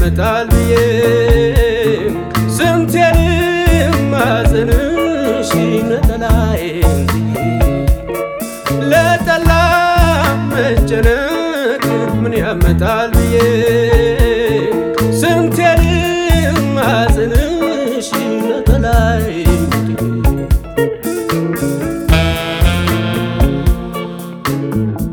ያመጣል ብዬ ስንቴ ልማጽንሽ ነጠላዬን ጥዬ ለጠላ መጨነቅ ምን ያመጣል ብዬ ስንቴ ልማጽንሽ ነጠላዬን ጥዬ